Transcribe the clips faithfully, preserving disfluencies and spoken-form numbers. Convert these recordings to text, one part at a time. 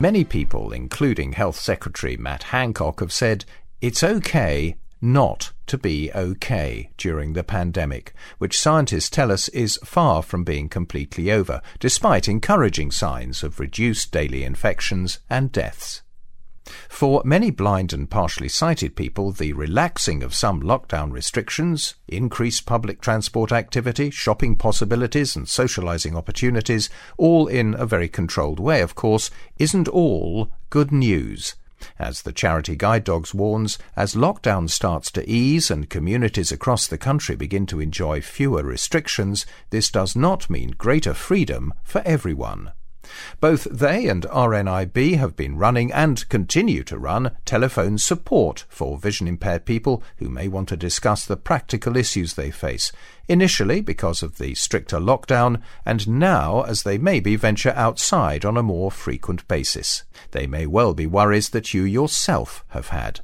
Many people, including Health Secretary Matt Hancock, have said it's okay not to be okay during the pandemic, which scientists tell us is far from being completely over, despite encouraging signs of reduced daily infections and deaths. For many blind and partially sighted people, the relaxing of some lockdown restrictions, increased public transport activity, shopping possibilities and socialising opportunities, all in a very controlled way, of course, isn't all good news. As the charity Guide Dogs warns, as lockdown starts to ease and communities across the country begin to enjoy fewer restrictions, this does not mean greater freedom for everyone. Both they and R N I B have been running and continue to run telephone support for vision-impaired people who may want to discuss the practical issues they face, initially because of the stricter lockdown, and now as they maybe venture outside on a more frequent basis. They may well be worries that you yourself have had.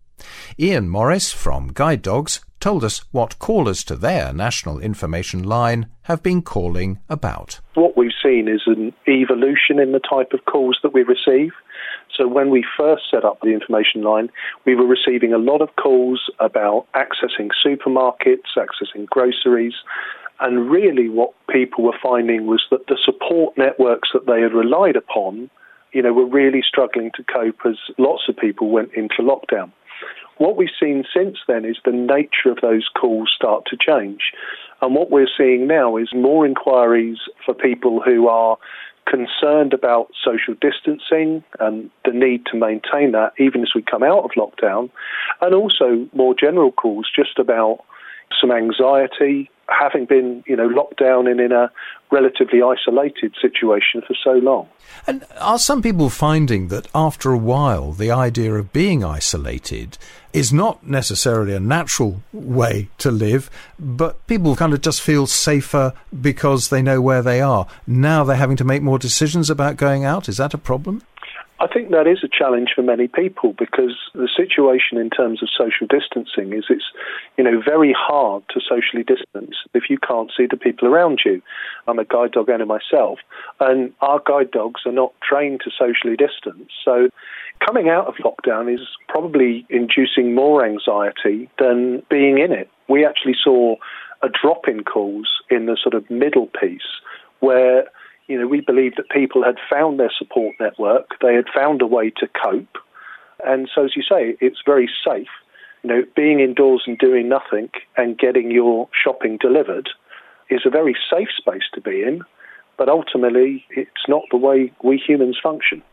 Ian Morris from Guide Dogs told us what callers to their national information line have been calling about. What we've seen is an evolution in the type of calls that we receive. So when we first set up the information line, we were receiving a lot of calls about accessing supermarkets, accessing groceries, and really what people were finding was that the support networks that they had relied upon, you know, were really struggling to cope as lots of people went into lockdown. What we've seen since then is the nature of those calls start to change. And what we're seeing now is more inquiries for people who are concerned about social distancing and the need to maintain that even as we come out of lockdown, and also more general calls just about some anxiety, having been, you know, locked down and in a relatively isolated situation for so long. And are some people finding that after a while the idea of being isolated is not necessarily a natural way to live, but people kind of just feel safer because they know where they are? Now they're having to make more decisions about going out. Is that a problem? I think that is a challenge for many people because the situation in terms of social distancing is it's, you know, very hard to socially distance if you can't see the people around you. I'm a guide dog owner myself, and our guide dogs are not trained to socially distance. So coming out of lockdown is probably inducing more anxiety than being in it. We actually saw a drop in calls in the sort of middle piece where, you know, we believe that people had found their support network, they had found a way to cope. And so, as you say, it's very safe. You know, being indoors and doing nothing and getting your shopping delivered is a very safe space to be in, but ultimately it's not the way we humans function.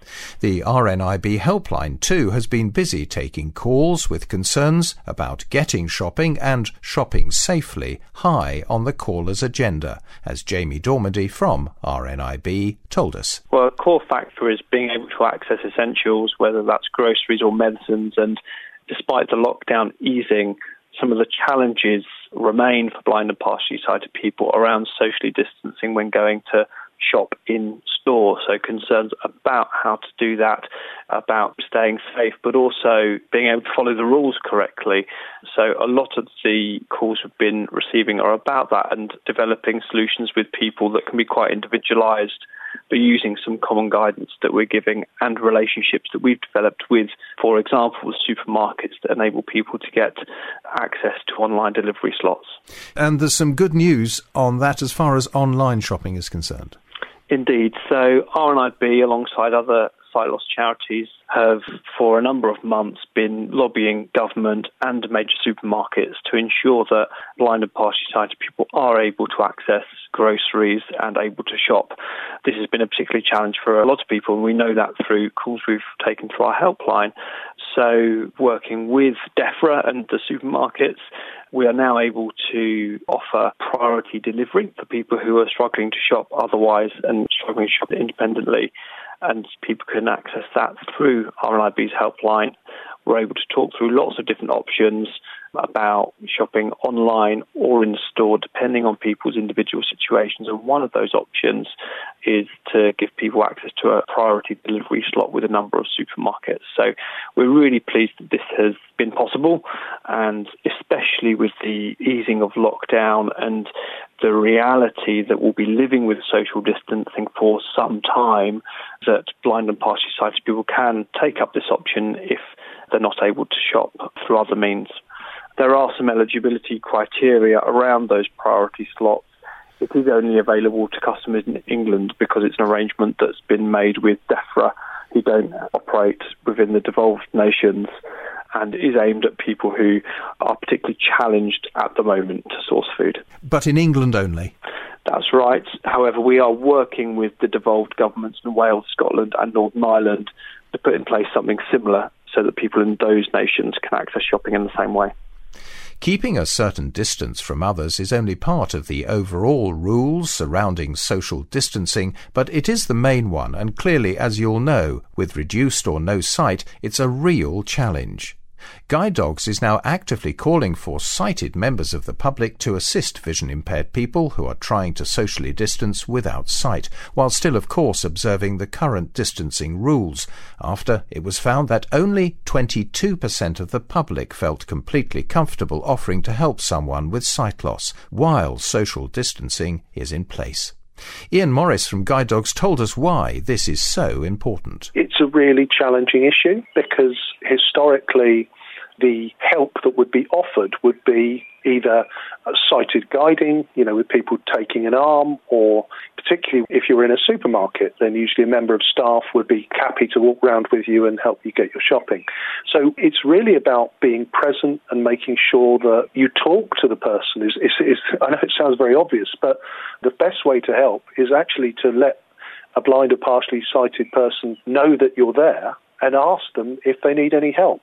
The R N I B helpline, too, has been busy taking calls with concerns about getting shopping and shopping safely high on the caller's agenda, as Jamie Dormandy from R N I B told us. Well, a core factor is being able to access essentials, whether that's groceries or medicines, and despite the lockdown easing, some of the challenges remain for blind and partially sighted people around socially distancing when going to shop in store. So concerns about how to do that, about staying safe, but also being able to follow the rules correctly. So a lot of the calls we've been receiving are about that and developing solutions with people that can be quite individualised, but using some common guidance that we're giving and relationships that we've developed with, for example, supermarkets that enable people to get access to online delivery slots. And there's some good news on that as far as online shopping is concerned. Indeed. So R N I B, alongside other sight loss charities, have for a number of months been lobbying government and major supermarkets to ensure that blind and partially sighted people are able to access groceries and able to shop. This has been a particular challenge for a lot of people, and we know that through calls we've taken to our helpline. So working with DEFRA and the supermarkets, we are now able to offer priority delivery for people who are struggling to shop otherwise and struggling to shop independently. And people can access that through R N I B's helpline. we're able to talk through lots of different options about shopping online or in store, depending on people's individual situations. And one of those options is to give people access to a priority delivery slot with a number of supermarkets. So we're really pleased that this has been possible, and especially with the easing of lockdown and the reality that we'll be living with social distancing for some time, that blind and partially sighted people can take up this option if they're not able to shop through other means. There are some eligibility criteria around those priority slots. It is only available to customers in England because it's an arrangement that's been made with DEFRA, who don't operate within the devolved nations, and is aimed at people who are particularly challenged at the moment to source food. But in England only? That's right. However, we are working with the devolved governments in Wales, Scotland and Northern Ireland to put in place something similar so that people in those nations can access shopping in the same way. Keeping a certain distance from others is only part of the overall rules surrounding social distancing, but it is the main one, and clearly, as you'll know, with reduced or no sight, it's a real challenge. Guide Dogs is now actively calling for sighted members of the public to assist vision-impaired people who are trying to socially distance without sight, while still, of course, observing the current distancing rules, after it was found that only twenty-two percent of the public felt completely comfortable offering to help someone with sight loss, while social distancing is in place. Ian Morris from Guide Dogs told us why this is so important. It's a really challenging issue because historically the help that would be offered would be either sighted guiding, you know, with people taking an arm, or particularly if you're in a supermarket, then usually a member of staff would be happy to walk around with you and help you get your shopping. So it's really about being present and making sure that you talk to the person. Is, is, is I know it sounds very obvious, but the best way to help is actually to let a blind or partially sighted person know that you're there and ask them if they need any help.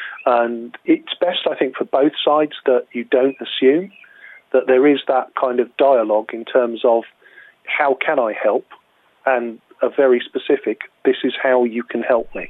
And it's best, I think, for both sides that you don't assume, that there is that kind of dialogue in terms of how can I help, and a very specific, this is how you can help me.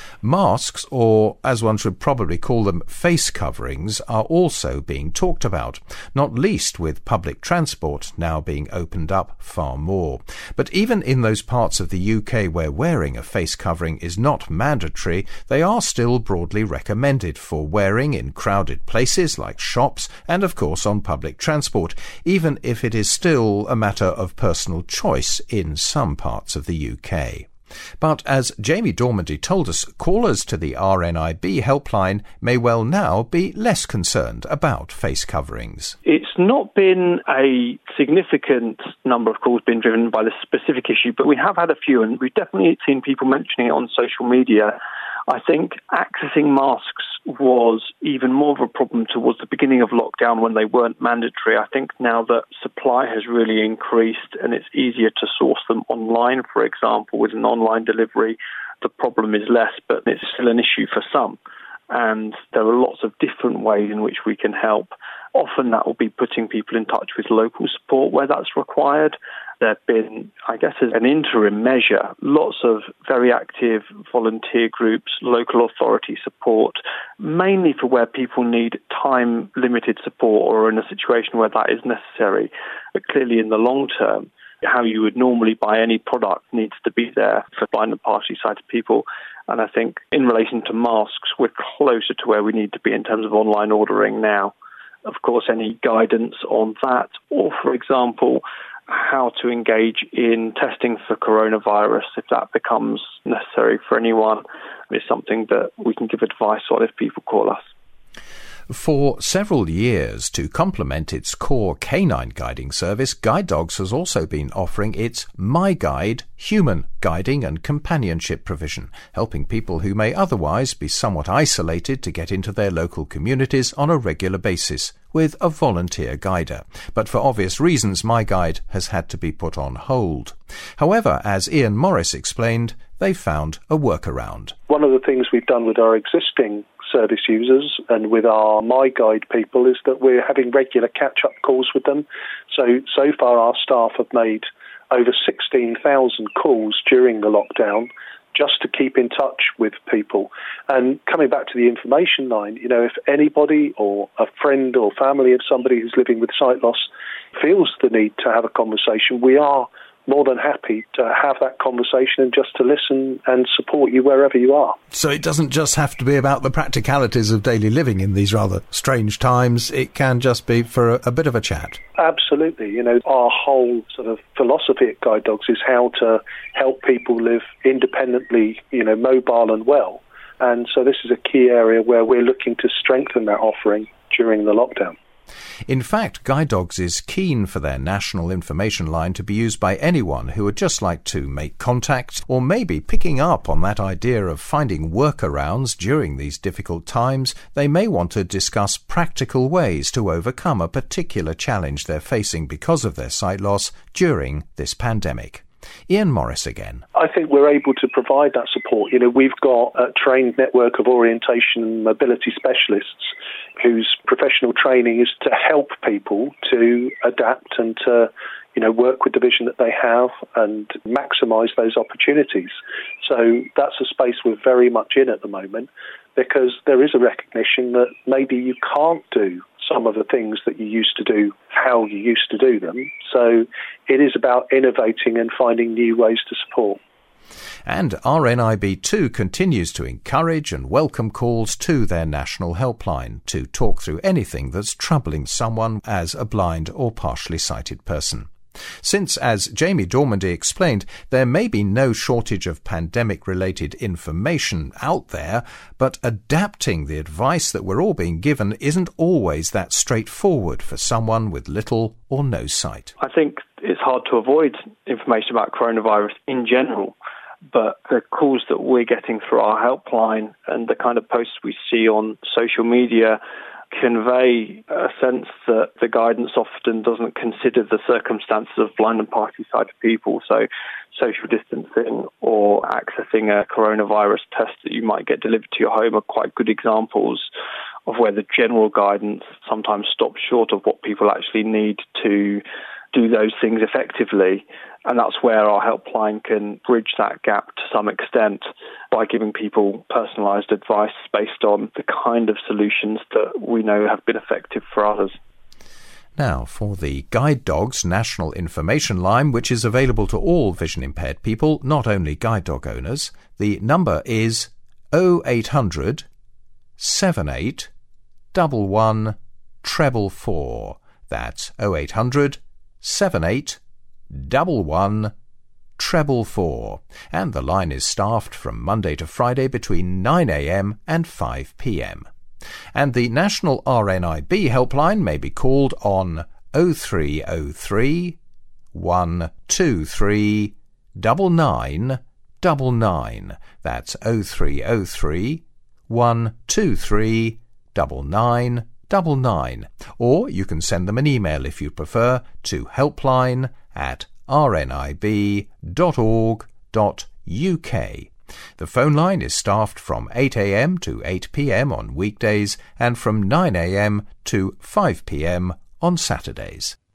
Masks, or as one should probably call them, face coverings, are also being talked about, not least with public transport now being opened up far more. But even in those parts of the U K where wearing a face covering is not mandatory, they are still broadly recommended for wearing in crowded places like shops and, of course, on public transport, even if it is still a matter of personal choice in some parts of the U K. But as Jamie Dormandy told us, callers to the R N I B helpline may well now be less concerned about face coverings. It's not been a significant number of calls being driven by this specific issue, but we have had a few, and we've definitely seen people mentioning it on social media. I think accessing masks was even more of a problem towards the beginning of lockdown when they weren't mandatory. I think now that supply has really increased and it's easier to source them online, for example, with an online delivery, the problem is less, but it's still an issue for some. And there are lots of different ways in which we can help. Often that will be putting people in touch with local support where that's required. There have been, I guess, as an interim measure, lots of very active volunteer groups, local authority support, mainly for where people need time-limited support or in a situation where that is necessary. But clearly in the long term, how you would normally buy any product needs to be there for blind and partially sighted people. And I think in relation to masks, we're closer to where we need to be in terms of online ordering now. Of course, any guidance on that, or, for example, how to engage in testing for coronavirus, if that becomes necessary for anyone, is something that we can give advice on if people call us. For several years, to complement its core canine guiding service, Guide Dogs has also been offering its My Guide human guiding and companionship provision, helping people who may otherwise be somewhat isolated to get into their local communities on a regular basis, with a volunteer guider. But for obvious reasons, My Guide has had to be put on hold. However, as Ian Morris explained, they found a workaround. One of the things we've done with our existing service users and with our My Guide people is that we're having regular catch-up calls with them. So, so far our staff have made over sixteen thousand calls during the lockdown just to keep in touch with people. And coming back to the information line, you know, if anybody or a friend or family of somebody who's living with sight loss feels the need to have a conversation, we are more than happy to have that conversation and just to listen and support you wherever you are. So it doesn't just have to be about the practicalities of daily living in these rather strange times. It can just be for a, a bit of a chat. Absolutely. You know, our whole sort of philosophy at Guide Dogs is how to help people live independently, you know, mobile and well. And so this is a key area where we're looking to strengthen that offering during the lockdown. In fact, Guide Dogs is keen for their national information line to be used by anyone who would just like to make contact, or maybe picking up on that idea of finding workarounds during these difficult times. They may want to discuss practical ways to overcome a particular challenge they're facing because of their sight loss during this pandemic. Ian Morris again. I think we're able to provide that support. You know, we've got a trained network of orientation and mobility specialists whose professional training is to help people to adapt and to, you know, work with the vision that they have and maximise those opportunities. So that's a space we're very much in at the moment, because there is a recognition that maybe you can't do some of the things that you used to do how you used to do them. So it is about innovating and finding new ways to support. And R N I B too continues to encourage and welcome calls to their national helpline to talk through anything that's troubling someone as a blind or partially sighted person. Since, as Jamie Dormandy explained, there may be no shortage of pandemic-related information out there, but adapting the advice that we're all being given isn't always that straightforward for someone with little or no sight. I think it's hard to avoid information about coronavirus in general, but the calls that we're getting through our helpline and the kind of posts we see on social media convey a sense that the guidance often doesn't consider the circumstances of blind and partially sighted people. So social distancing or accessing a coronavirus test that you might get delivered to your home are quite good examples of where the general guidance sometimes stops short of what people actually need to do those things effectively. And that's where our helpline can bridge that gap to some extent by giving people personalised advice based on the kind of solutions that we know have been effective for others. Now, for the Guide Dogs National Information Line, which is available to all vision-impaired people, not only guide dog owners, the number is oh eight hundred, seven eight, one one, treble four. That's oh eight hundred, seven eight, one one, treble four. And the line is staffed from Monday to Friday between nine a.m. and five p.m. And the National R N I B helpline may be called on oh three oh three, one two three, nine nine nine nine. That's oh three oh three, one two three, nine nine nine nine. Or you can send them an email if you prefer to helpline at r n i b dot org dot u k. The phone line is staffed from eight a.m. to eight p.m. on weekdays and from nine a.m. to five p.m. on Saturdays.